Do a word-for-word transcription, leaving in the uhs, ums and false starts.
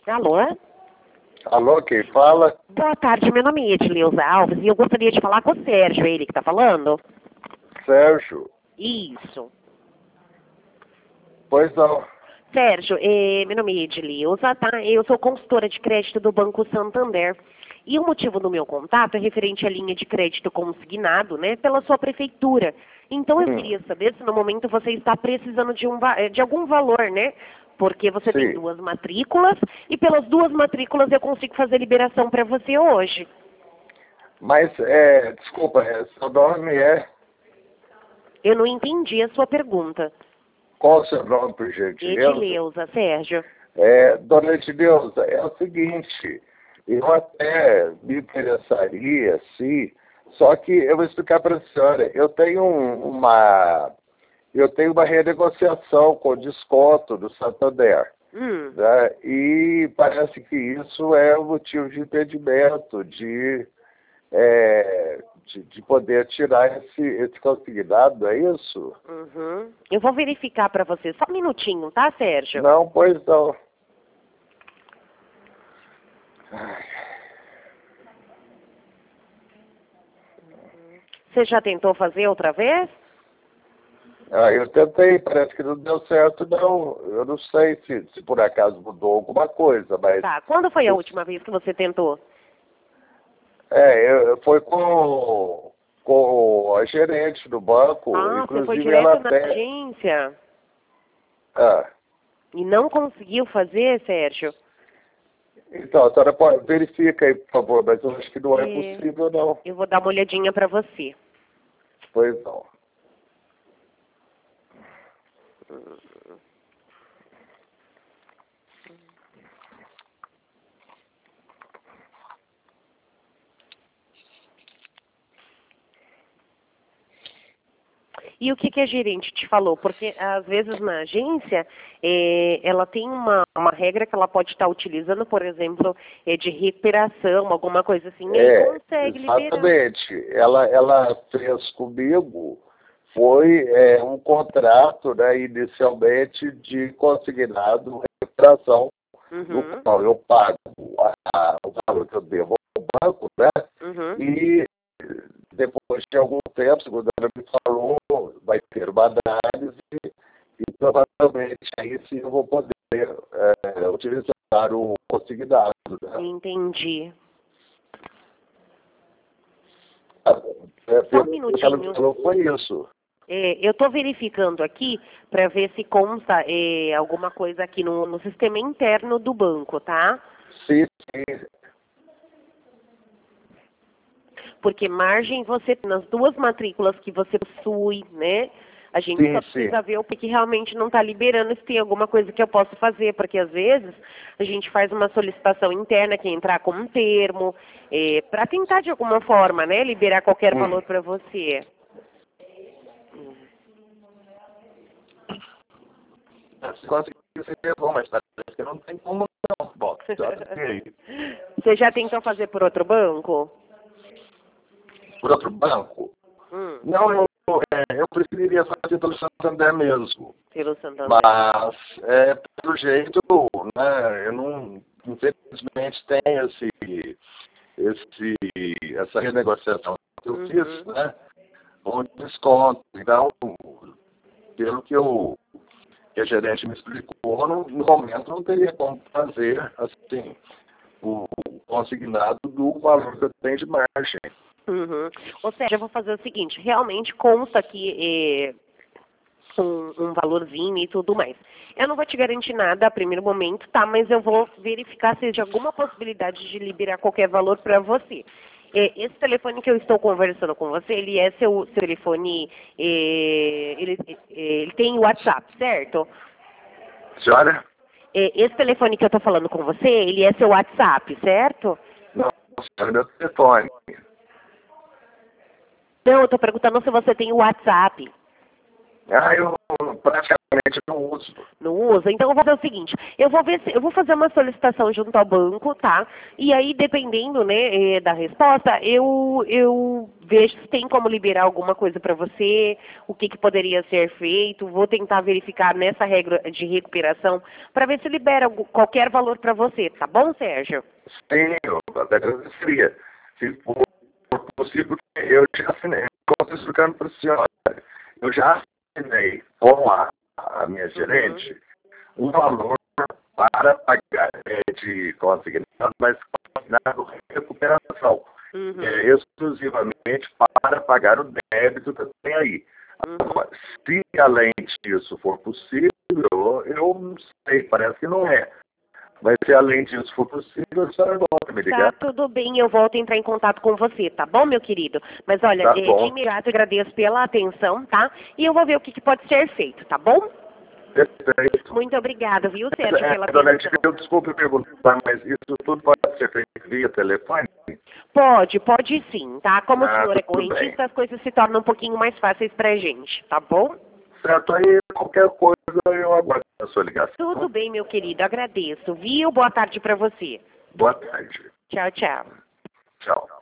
Alô? Alô, quem fala? Boa tarde, meu nome é Edileuza Alves e eu gostaria de falar com o Sérgio, ele que tá falando? Sérgio. Isso. Pois não. Sérgio, eh, meu nome é Edileuza, tá? Eu sou consultora de crédito do Banco Santander. E o motivo do meu contato é referente à linha de crédito consignado, né, pela sua prefeitura. Então eu Hum, queria saber se no momento você está precisando de, um, va- eh, de algum valor, né? Porque você tem sim. duas matrículas e pelas duas matrículas eu consigo fazer liberação para você hoje. Mas, é, desculpa, é, seu nome é... Eu não entendi a sua pergunta. Qual o seu nome, por gentileza? Edileuza, Sérgio. É, dona Edileuza, é o seguinte, eu até me interessaria, sim, só que eu vou explicar para a senhora, eu tenho um- uma... Eu tenho uma renegociação com desconto do Santander. Hum. Né? E parece que isso é um motivo de impedimento de, é, de, de poder tirar esse, esse consignado, é isso? Uhum. Eu vou verificar para você. Só um minutinho, tá, Sérgio? Não, pois não. Ai, Você já tentou fazer outra vez? ah, eu tentei, parece que não deu certo, não. Eu não sei se, se por acaso mudou alguma coisa, mas... Tá. Quando foi a última vez que você tentou? É, eu, foi com, com a gerente do banco, Ah, você foi inclusive ela direto na até... agência Ah, e não conseguiu fazer, Sérgio? então, a senhora pode, verifica aí, por favor, mas eu acho que não é É, possível, não. eu vou dar uma olhadinha para você. Pois não. E o que, que a gerente te falou? Porque às vezes na agência eh, ela tem uma, uma regra que ela pode estar utilizando, por exemplo, eh, de recuperação, alguma coisa assim, e aí É, consegue liberar. exatamente. Ela, ela fez comigo, foi é, um contrato, né, inicialmente, de consignado recuperação, no Uhum, qual eu pago a, o valor que eu devo ao banco, né? uhum. E depois de algum tempo, segundo ela me falou, vai ter uma análise e provavelmente aí sim eu vou poder é, utilizar o consignado. Né? Entendi. É, Só um pelo que ela me minutinho. falou foi isso. É, eu estou verificando aqui para ver se consta é, alguma coisa aqui no, no sistema interno do banco, tá? Sim, sim. Porque margem você, nas duas matrículas que você possui, né? A gente Sim, só sim. precisa ver o que realmente não está liberando, se tem alguma coisa que eu posso fazer, porque às vezes a gente faz uma solicitação interna que é entrar com um termo, é, para tentar de alguma forma, né, liberar qualquer Hum. valor para você. Se conseguir seria bom, mas parece que não tem como não. Bom, e aí? Você já tentou fazer por outro banco? Por outro banco? Hum, Não, eu, é, eu preferiria fazer pelo Santander mesmo. pelo Santander. Mas, é, pelo jeito, né, eu não, infelizmente, tenho esse, esse, essa renegociação que eu fiz, Uhum. né, com desconto. Então, pelo que, eu, que a gerente me explicou, no, no momento não teria como fazer, assim, o consignado do valor que eu tenho de margem. Uhum. Ou seja, eu vou fazer o seguinte, realmente consta aqui eh, um, um valorzinho e tudo mais. Eu não vou te garantir nada a primeiro momento, tá? Mas eu vou verificar se existe alguma possibilidade de liberar qualquer valor para você. Eh, esse telefone que eu estou conversando com você, ele é seu, seu telefone, eh, ele, eh, ele tem WhatsApp, certo? Senhora? Eh, esse telefone que eu estou falando com você, ele é seu WhatsApp, certo? Não, senhora, meu telefone. Não, eu estou perguntando se você tem WhatsApp. Ah, eu praticamente praticamente não uso. Não usa? Então eu vou fazer o seguinte, eu vou ver se, eu vou fazer uma solicitação junto ao banco, tá? E aí, dependendo, né, da resposta, eu, eu vejo se tem como liberar alguma coisa para você, o que, que poderia ser feito, vou tentar verificar nessa regra de recuperação para ver se libera qualquer valor para você, tá bom, Sérgio? Sim, eu até agradeceria. Se for possível, eu já assinei, como estou explicando para a senhora, eu já assinei com a, a minha gerente uhum. um valor para pagar é, de consignado, mas consignado recuperação, uhum. é, exclusivamente para pagar o débito que eu tenho aí. Uhum. Agora, se além disso for possível, eu não sei, parece que não é. Mas se além disso for possível, a senhora volta a me ligar. Tá, tudo bem, eu volto a entrar em contato com você, tá bom, meu querido? Mas olha, tá é, de imediato eu agradeço pela atenção, tá? E eu vou ver o que, que pode ser feito, tá bom? Perfeito. Muito obrigada, viu, Sérgio, é, pela dona atenção. Eu desculpe perguntar, mas isso tudo pode ser feito via telefone? Pode, pode sim, tá? Como ah, o senhor é correntista, bem. As coisas se tornam um pouquinho mais fáceis pra gente, tá bom? Certo, aí qualquer coisa eu aguardo a sua ligação. Tudo bem, meu querido, agradeço, viu? Boa tarde pra você. Boa tarde. Tchau, tchau.